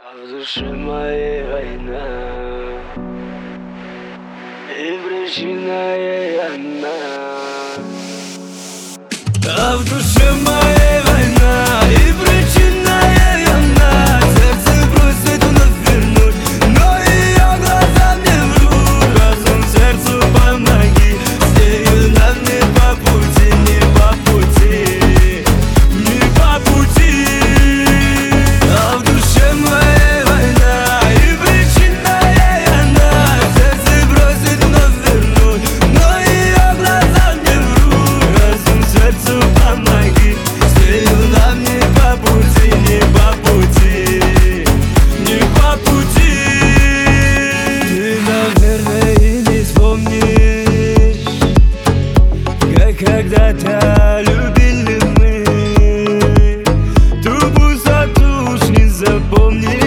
А в душе моей война, и причина ей одна. А в душе моей война, и причина ей одна. Сердце просит вновь вернуть, но ее глаза мне врут. Разум сердцу помоги, с нею нам не по пути, не по пути, не по пути. А в душе моей война, и причина ей одна. Сердце просит вновь вернуть, но ее глаза мне врут. Разум сердцу помоги, с нею нам не по пути, не по пути, не по пути. Ты, наверное, и не вспомнишь, как когда-то любили мы. Ту пустоту уж не запомнишь.